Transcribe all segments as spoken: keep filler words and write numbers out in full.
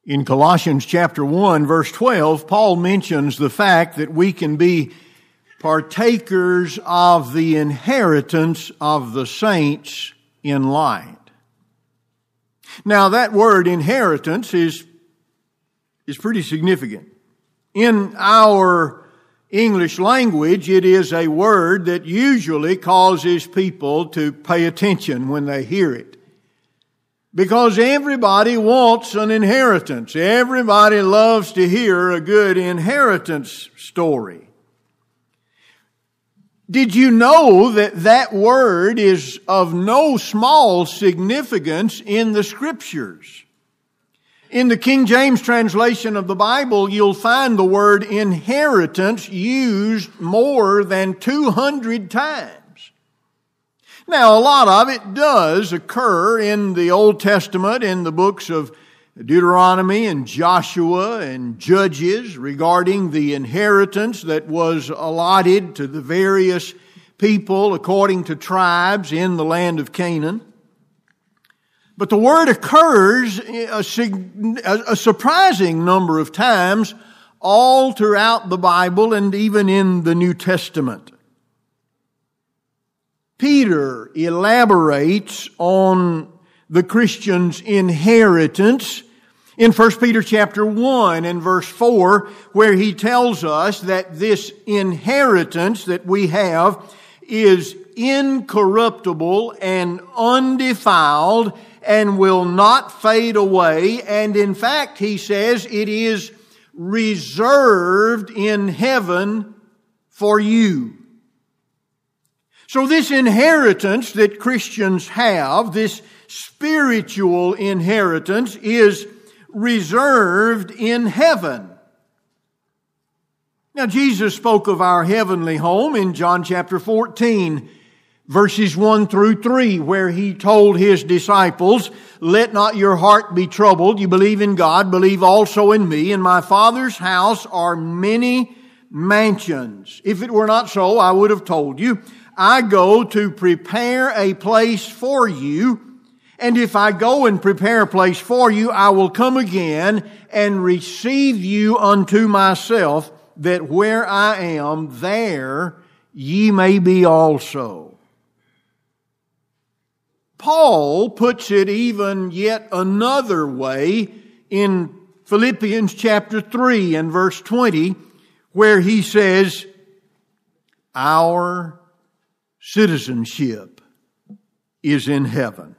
In Colossians chapter one, verse twelve, Paul mentions the fact that we can be partakers of the inheritance of the saints in light. Now, that word inheritance is, is pretty significant. In our English language, it is a word that usually causes people to pay attention when they hear it. Because everybody wants an inheritance. Everybody loves to hear a good inheritance story. Did you know that that word is of no small significance in the Scriptures? In the King James translation of the Bible, you'll find the word inheritance used more than two hundred times. Now, a lot of it does occur in the Old Testament, in the books of Deuteronomy and Joshua and Judges regarding the inheritance that was allotted to the various people according to tribes in the land of Canaan. But the word occurs a, a surprising number of times all throughout the Bible and even in the New Testament. Peter elaborates on the Christian's inheritance in First Peter chapter one and verse four, where he tells us that this inheritance that we have is incorruptible and undefiled and will not fade away. And in fact, he says it is reserved in heaven for you. So this inheritance that Christians have, this spiritual inheritance, is reserved in heaven. Now, Jesus spoke of our heavenly home in John chapter fourteen, verses one through three, where He told His disciples, "Let not your heart be troubled. You believe in God, believe also in me. In my Father's house are many mansions. If it were not so, I would have told you. I go to prepare a place for you. And if I go and prepare a place for you, I will come again and receive you unto myself, that where I am, there ye may be also." Paul puts it even yet another way in Philippians chapter three and verse twenty, where he says, "Our citizenship is in heaven."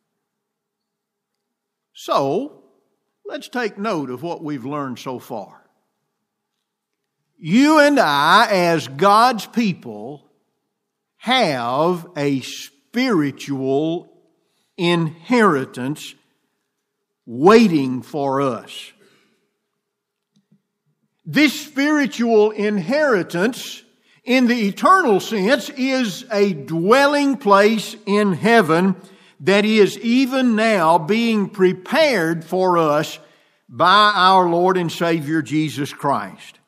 So, let's take note of what we've learned so far. You and I, as God's people, have a spiritual inheritance waiting for us. This spiritual inheritance, in the eternal sense, is a dwelling place in heaven that is even now being prepared for us by our Lord and Savior Jesus Christ.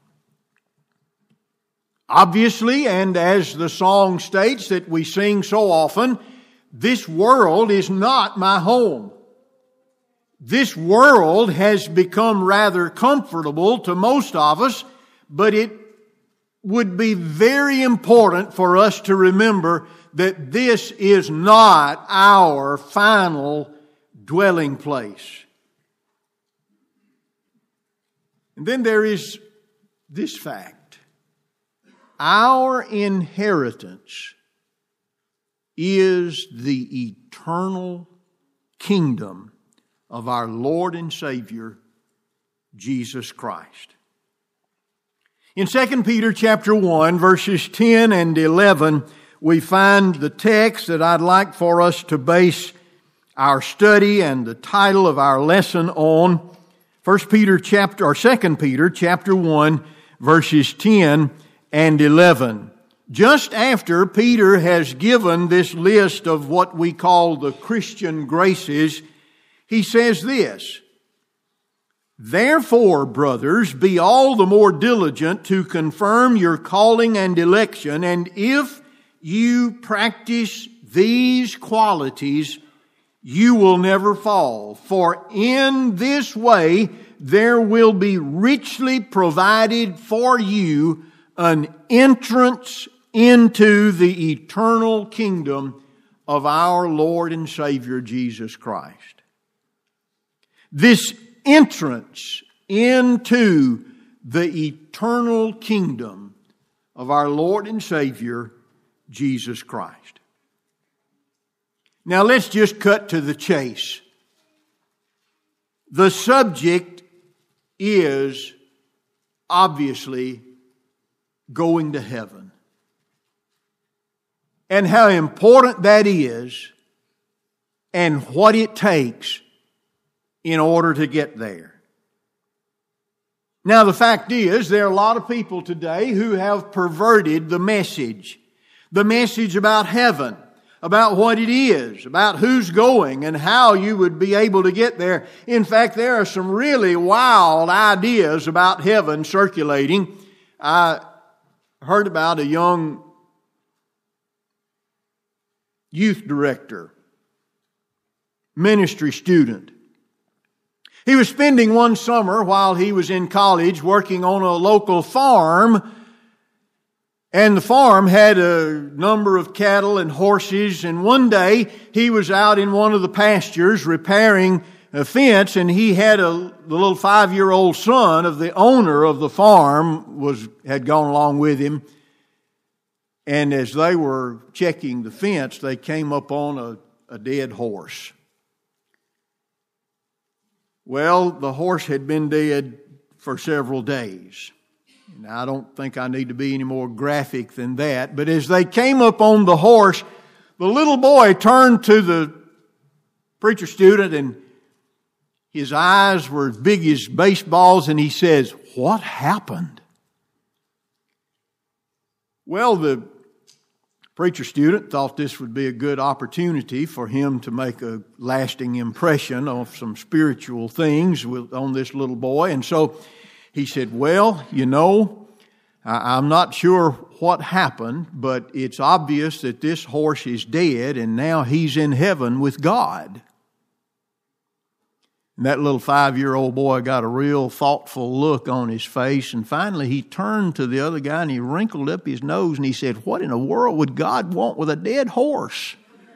Obviously, and as the song states that we sing so often, this world is not my home. This world has become rather comfortable to most of us, but it would be very important for us to remember that this is not our final dwelling place. And then there is this fact. Our inheritance is the eternal kingdom of our Lord and Savior, Jesus Christ. In Second Peter chapter one, verses ten and eleven, we find the text that I'd like for us to base our study and the title of our lesson on. First Peter chapter, or Second Peter chapter one, verses ten and eleven. Just after Peter has given this list of what we call the Christian graces, he says this: "Therefore, brothers, be all the more diligent to confirm your calling and election, and if you practice these qualities, you will never fall. For in this way there will be richly provided for you an entrance into the eternal kingdom of our Lord and Savior Jesus Christ. This entrance into the eternal kingdom of our Lord and Savior Jesus Christ. Now let's just cut to the chase. The subject is obviously going to heaven. And how important that is and what it takes in order to get there. Now the fact is, there are a lot of people today who have perverted the message. The message about heaven, about what it is, about who's going and how you would be able to get there. In fact, there are some really wild ideas about heaven circulating. I heard about a young youth director, ministry student. He was spending one summer while he was in college working on a local farm. And the farm had a number of cattle and horses. And one day he was out in one of the pastures repairing a fence, and he had a the little five-year-old son of the owner of the farm was had gone along with him. And as they were checking the fence, they came up on a, a dead horse. Well, the horse had been dead for several days. And I don't think I need to be any more graphic than that. But as they came up on the horse, the little boy turned to the preacher student, and his eyes were as big as baseballs, and he says, "What happened?" Well, the preacher student thought this would be a good opportunity for him to make a lasting impression of some spiritual things with, on this little boy. And so he said, "Well, you know, I, I'm not sure what happened, but it's obvious that this horse is dead and now he's in heaven with God." And that little five-year-old boy got a real thoughtful look on his face. And finally he turned to the other guy and he wrinkled up his nose and he said, "What in the world would God want with a dead horse?"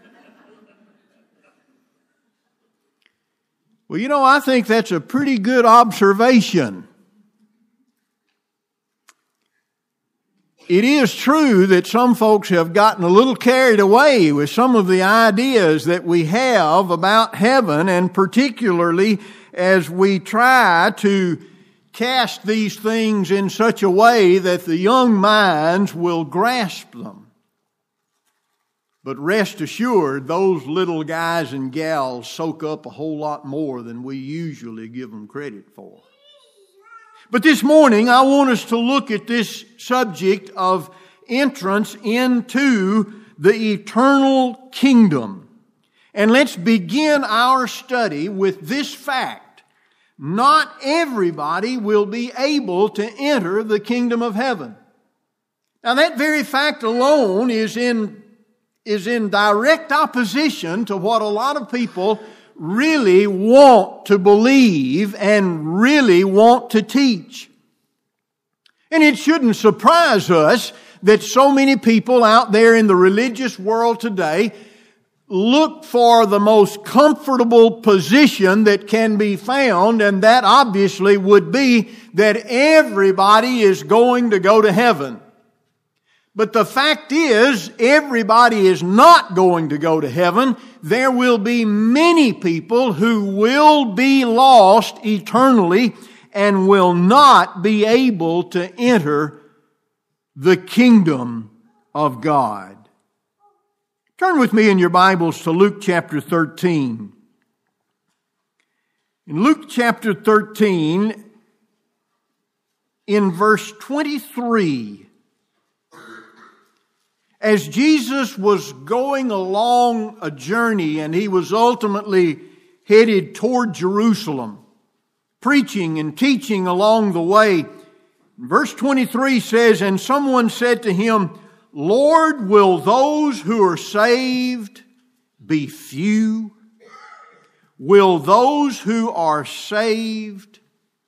Well, you know, I think that's a pretty good observation. It is true that some folks have gotten a little carried away with some of the ideas that we have about heaven, and particularly as we try to cast these things in such a way that the young minds will grasp them. But rest assured, those little guys and gals soak up a whole lot more than we usually give them credit for. But this morning, I want us to look at this subject of entrance into the eternal kingdom. And let's begin our study with this fact. Not everybody will be able to enter the kingdom of heaven. Now, that very fact alone is in, is in direct opposition to what a lot of people really want to believe and really want to teach. And it shouldn't surprise us that so many people out there in the religious world today look for the most comfortable position that can be found, and that obviously would be that everybody is going to go to heaven. But the fact is, everybody is not going to go to heaven. There will be many people who will be lost eternally and will not be able to enter the kingdom of God. Turn with me in your Bibles to Luke chapter thirteen. In Luke chapter thirteen, in verse twenty-three, as Jesus was going along a journey and he was ultimately headed toward Jerusalem, preaching and teaching along the way, verse twenty-three says, "And someone said to him, 'Lord, will those who are saved be few? Will those who are saved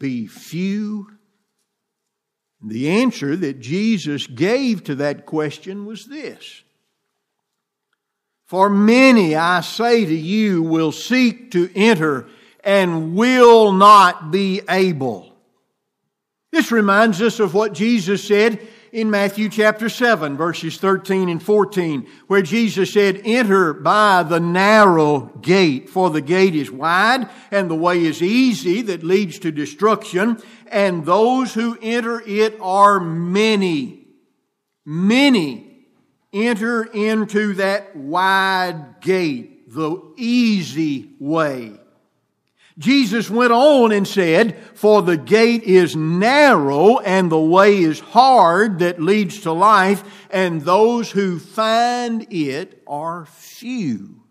be few? The answer that Jesus gave to that question was this: for many, I say to you, will seek to enter and will not be able. This reminds us of what Jesus said in Matthew chapter seven, verses thirteen and fourteen, where Jesus said, enter by the narrow gate, for the gate is wide and the way is easy that leads to destruction, and those who enter it are many. Many enter into that wide gate, the easy way. Jesus went on and said, for the gate is narrow and the way is hard that leads to life, and those who find it are few.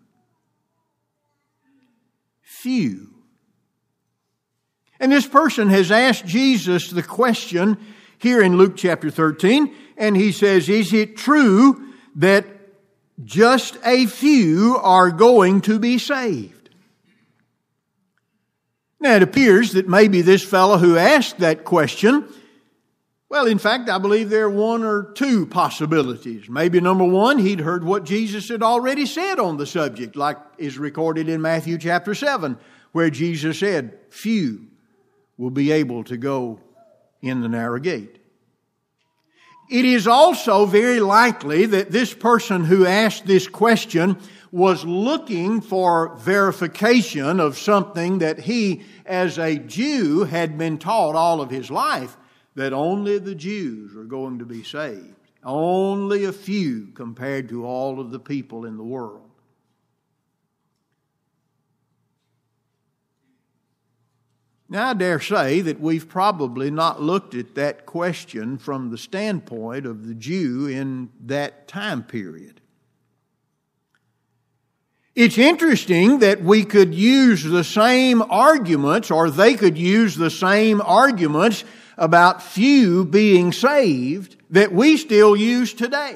Few. And this person has asked Jesus the question here in Luke chapter thirteen, and he says, is it true that just a few are going to be saved? Now, it appears that maybe this fellow who asked that question, well, in fact, I believe there are one or two possibilities. Maybe number one, he'd heard what Jesus had already said on the subject, like is recorded in Matthew chapter seven, where Jesus said, few will be able to go in the narrow gate. It is also very likely that this person who asked this question was looking for verification of something that he, as a Jew, had been taught all of his life, that only the Jews are going to be saved. Only a few compared to all of the people in the world. Now, I dare say that we've probably not looked at that question from the standpoint of the Jew in that time period. It's interesting that we could use the same arguments, or they could use the same arguments about few being saved that we still use today.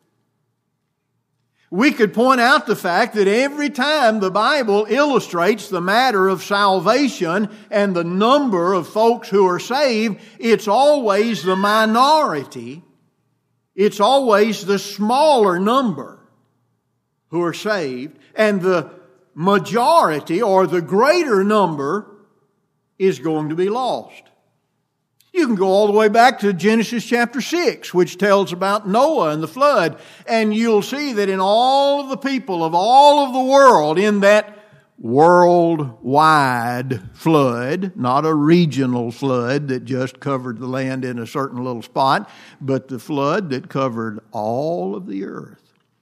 We could point out the fact that every time the Bible illustrates the matter of salvation and the number of folks who are saved, it's always the minority. It's always the smaller number who are saved, and the majority or the greater number is going to be lost. You can go all the way back to Genesis chapter six, which tells about Noah and the flood, and you'll see that in all of the people of all of the world, in that worldwide flood, not a regional flood that just covered the land in a certain little spot, but the flood that covered all of the earth,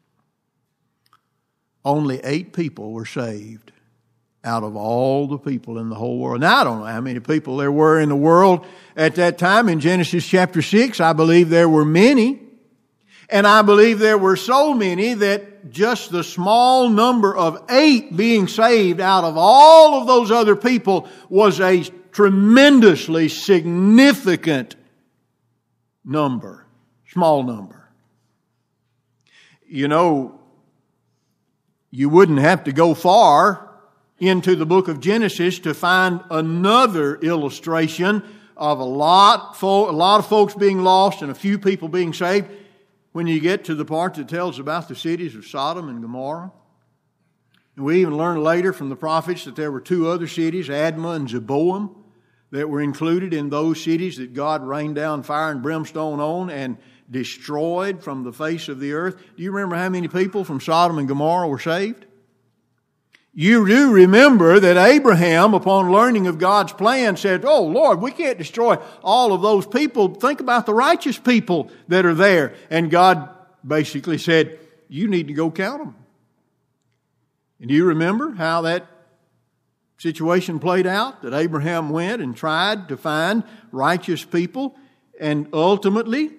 only eight people were saved out of all the people in the whole world. Now, I don't know how many people there were in the world at that time. In Genesis chapter six, I believe there were many. And I believe there were so many that just the small number of eight being saved out of all of those other people was a tremendously significant number, small number. You know, you wouldn't have to go far into the book of Genesis to find another illustration of a lot, fo- a lot of folks being lost and a few people being saved when you get to the part that tells about the cities of Sodom and Gomorrah. And we even learn later from the prophets that there were two other cities, Admah and Zeboim, that were included in those cities that God rained down fire and brimstone on and destroyed from the face of the earth. Do you remember how many people from Sodom and Gomorrah were saved? You do remember that Abraham, upon learning of God's plan, said, oh, Lord, we can't destroy all of those people. Think about the righteous people that are there. And God basically said, you need to go count them. And do you remember how that situation played out? That Abraham went and tried to find righteous people, and ultimately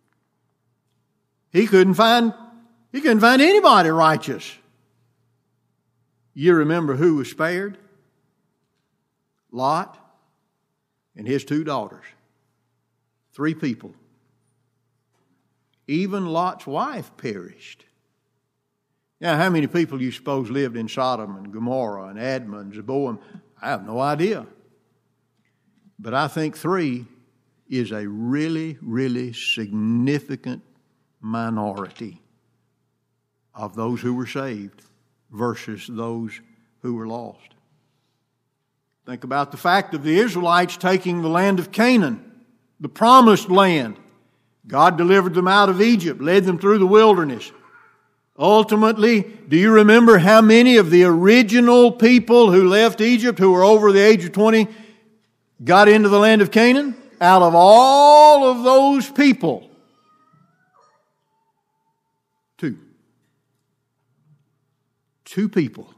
He couldn't find, he couldn't find anybody righteous. You remember who was spared? Lot and his two daughters. Three people. Even Lot's wife perished. Now, how many people do you suppose lived in Sodom and Gomorrah and Admah and Zeboim? I have no idea. But I think three is a really, really significant minority of those who were saved versus those who were lost. Think about the fact of the Israelites taking the land of Canaan, the promised land. God delivered them out of Egypt, led them through the wilderness. Ultimately, do you remember how many of the original people who left Egypt, who were over the age of twenty, got into the land of Canaan? Out of all of those people, two. Two people.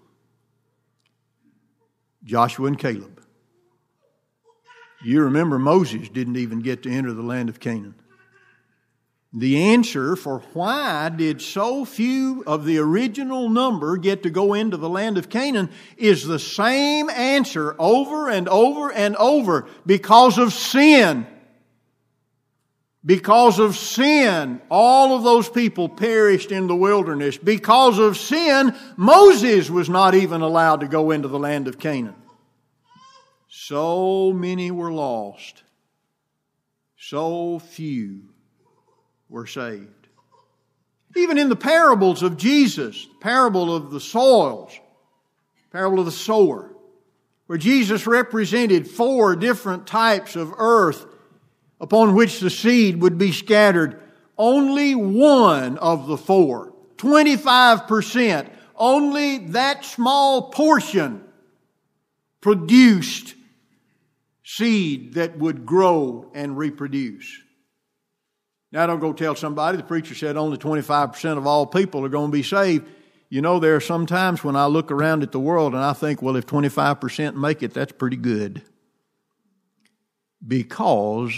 Joshua and Caleb. You remember Moses didn't even get to enter the land of Canaan. The answer for why did so few of the original number get to go into the land of Canaan is the same answer over and over and over. Because of sin. Because of sin, all of those people perished in the wilderness. Because of sin, Moses was not even allowed to go into the land of Canaan. So many were lost. So few were saved. Even in the parables of Jesus, the parable of the soils, parable of the sower, where Jesus represented four different types of earth upon which the seed would be scattered, only one of the four, twenty-five percent, only that small portion produced seed that would grow and reproduce. Now, don't go tell somebody, the preacher said only twenty-five percent of all people are going to be saved. You know, there are some times when I look around at the world and I think, well, if twenty-five percent make it, that's pretty good. Because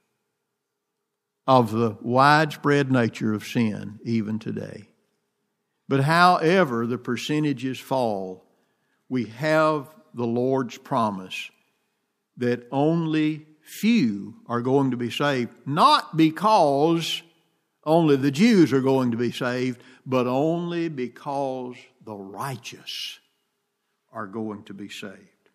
of the widespread nature of sin even today. But however the percentages fall, we have the Lord's promise that only few are going to be saved, not because only the Jews are going to be saved, but only because the righteous are going to be saved.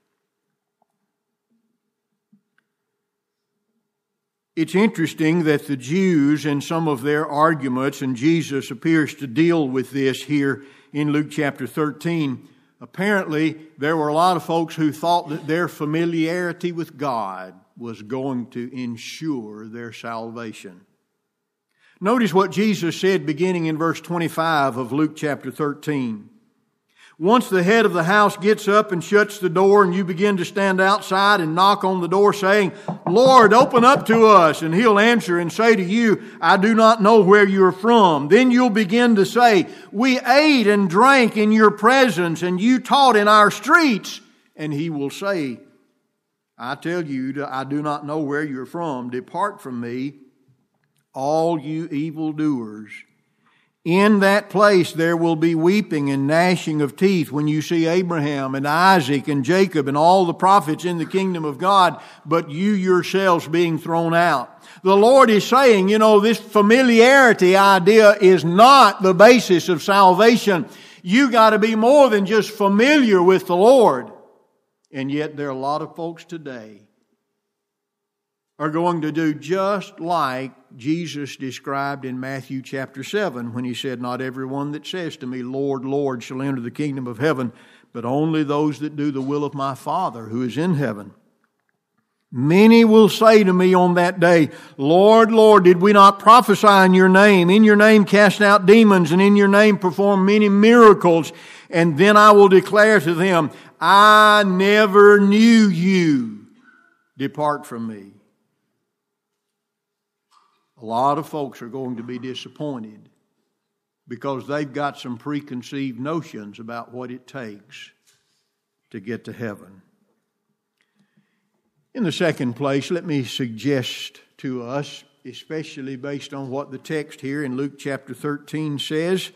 It's interesting that the Jews, in some of their arguments, and Jesus appears to deal with this here in Luke chapter thirteen, apparently there were a lot of folks who thought that their familiarity with God was going to ensure their salvation. Notice what Jesus said beginning in verse twenty-five of Luke chapter thirteen. Once the head of the house gets up and shuts the door and you begin to stand outside and knock on the door saying, "Lord, open up to us." And He'll answer and say to you, "I do not know where you're from." Then you'll begin to say, "We ate and drank in your presence and you taught in our streets." And He will say, "I tell you, I do not know where you're from. Depart from me, all you evildoers." In that place there will be weeping and gnashing of teeth when you see Abraham and Isaac and Jacob and all the prophets in the kingdom of God, but you yourselves being thrown out. The Lord is saying, you know, this familiarity idea is not the basis of salvation. You got to be more than just familiar with the Lord. And yet there are a lot of folks today are going to do just like Jesus described in Matthew chapter seven when He said, "Not everyone that says to me, 'Lord, Lord,' shall enter the kingdom of heaven, but only those that do the will of my Father who is in heaven. Many will say to me on that day, 'Lord, Lord, did we not prophesy in your name? In your name cast out demons, and in your name perform many miracles?' And then I will declare to them, 'I never knew you. Depart from me.'" A lot of folks are going to be disappointed because they've got some preconceived notions about what it takes to get to heaven. In the second place, let me suggest to us, especially based on what the text here in Luke chapter thirteen says,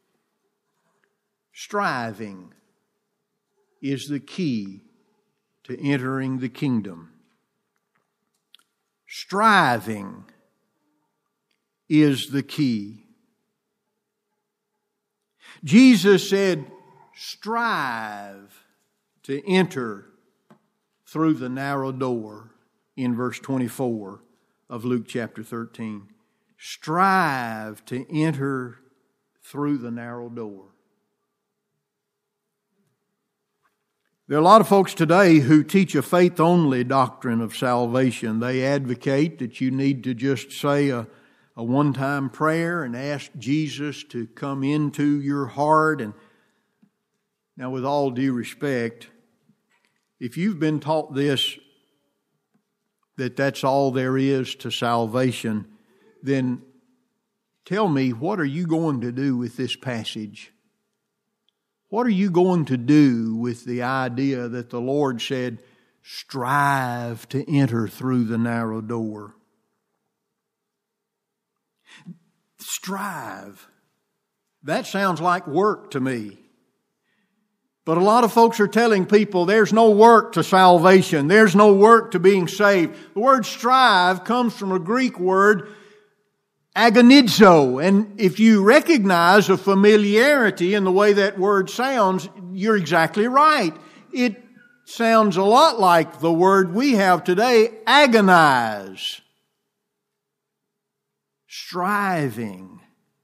striving is the key to entering the kingdom. Striving is the key. Jesus said, "Strive to enter through the narrow door, in verse twenty-four of Luke chapter thirteen. Strive to enter through the narrow door. There are a lot of folks today who teach a faith-only doctrine of salvation. They advocate that you need to just say a, a one-time prayer and ask Jesus to come into your heart. And now, with all due respect, if you've been taught this, that that's all there is to salvation, then tell me, what are you going to do with this passage? What are you going to do with the idea that the Lord said, strive to enter through the narrow door? Strive. That sounds like work to me. But a lot of folks are telling people there's no work to salvation. There's no work to being saved. The word strive comes from a Greek word, agonizo. And if you recognize a familiarity in the way that word sounds, you're exactly right. It sounds a lot like the word we have today, agonize. Striving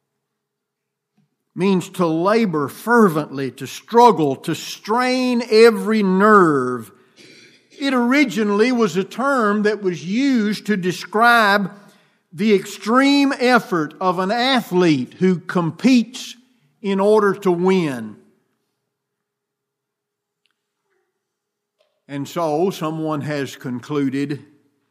means to labor fervently, to struggle, to strain every nerve. It originally was a term that was used to describe the extreme effort of an athlete who competes in order to win. And so someone has concluded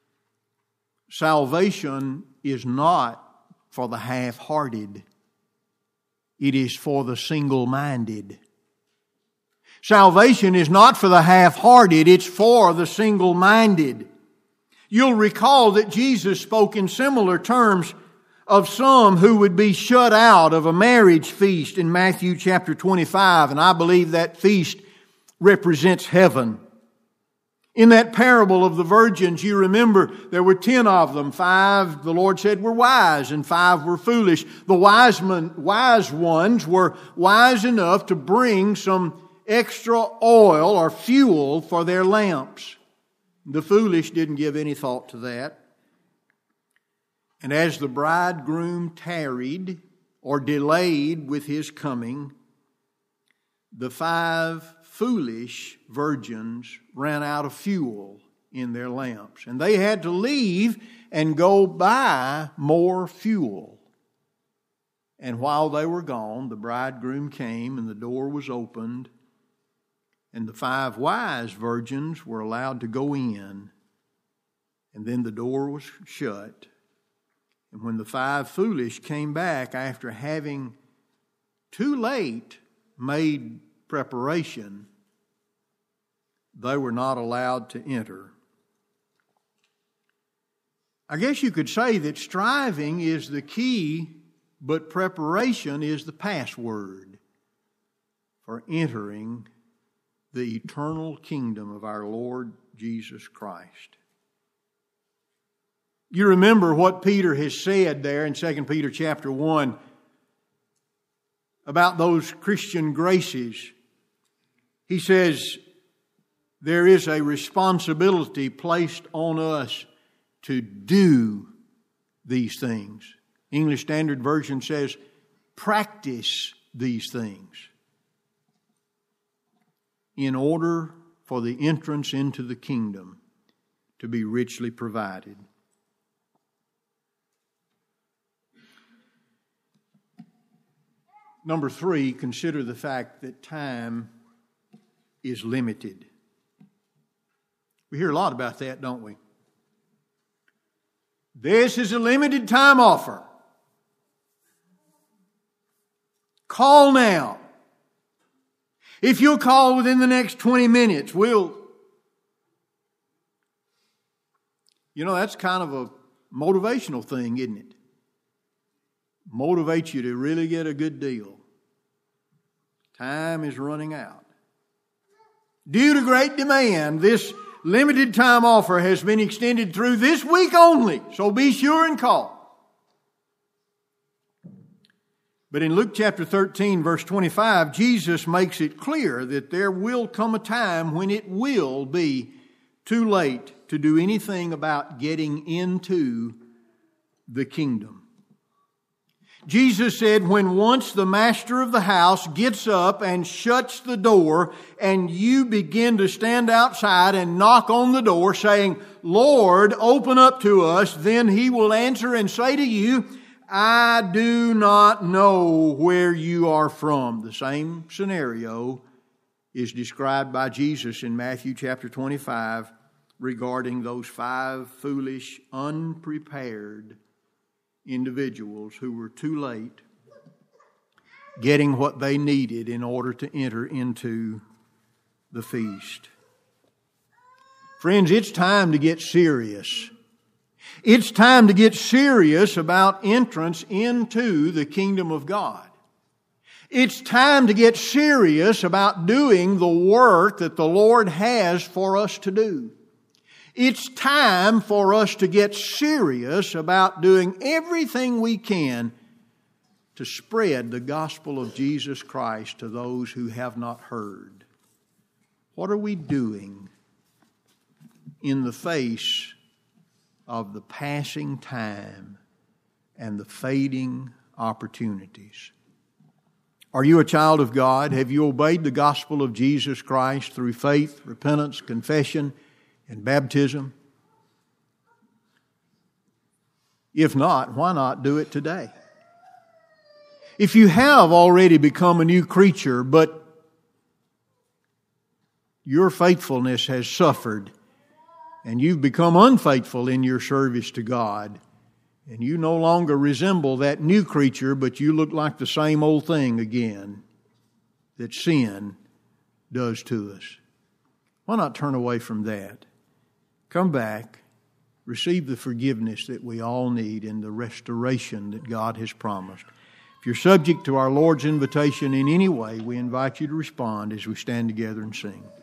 salvation is not for the half-hearted. It is for the single-minded. Salvation is not for the half-hearted, it's for the single-minded. You'll recall that Jesus spoke in similar terms of some who would be shut out of a marriage feast in Matthew chapter twenty-five, and I believe that feast represents heaven. In that parable of the virgins, you remember there were ten of them. Five, the Lord said, were wise, and five were foolish. The wise, men, wise ones were wise enough to bring some extra oil or fuel for their lamps. The foolish didn't give any thought to that. And as the bridegroom tarried or delayed with his coming, the five foolish virgins ran out of fuel in their lamps. And they had to leave and go buy more fuel. And while they were gone, the bridegroom came and the door was opened. And the five wise virgins were allowed to go in. And then the door was shut. And when the five foolish came back after having too late made preparation, they were not allowed to enter. I guess you could say that striving is the key, but preparation is the password for entering the eternal kingdom of our Lord Jesus Christ. You remember what Peter has said there in Second Peter chapter one about those Christian graces. He says, there is a responsibility placed on us to do these things. English Standard Version says, practice these things in order for the entrance into the kingdom to be richly provided. Number three, consider the fact that time is limited. We hear a lot about that, don't we? This is a limited time offer. Call now. If you'll call within the next twenty minutes, we'll... You know, that's kind of a motivational thing, isn't it? Motivates you to really get a good deal. Time is running out. Due to great demand, this limited time offer has been extended through this week only, so be sure and call. But in Luke chapter thirteen, verse twenty-five, Jesus makes it clear that there will come a time when it will be too late to do anything about getting into the kingdom. Jesus said, when once the master of the house gets up and shuts the door, and you begin to stand outside and knock on the door saying, Lord, open up to us, then He will answer and say to you, I do not know where you are from. The same scenario is described by Jesus in Matthew chapter twenty-five regarding those five foolish, unprepared individuals who were too late getting what they needed in order to enter into the feast. Friends, it's time to get serious. It's time to get serious about entrance into the kingdom of God. It's time to get serious about doing the work that the Lord has for us to do. It's time for us to get serious about doing everything we can to spread the gospel of Jesus Christ to those who have not heard. What are we doing in the face of the passing time and the fading opportunities? Are you a child of God? Have you obeyed the gospel of Jesus Christ through faith, repentance, confession, and baptism? If not, why not do it today? If you have already become a new creature, but your faithfulness has suffered, and you've become unfaithful in your service to God, and you no longer resemble that new creature, but you look like the same old thing again that sin does to us, why not turn away from that? Come back, receive the forgiveness that we all need and the restoration that God has promised. If you're subject to our Lord's invitation in any way, we invite you to respond as we stand together and sing.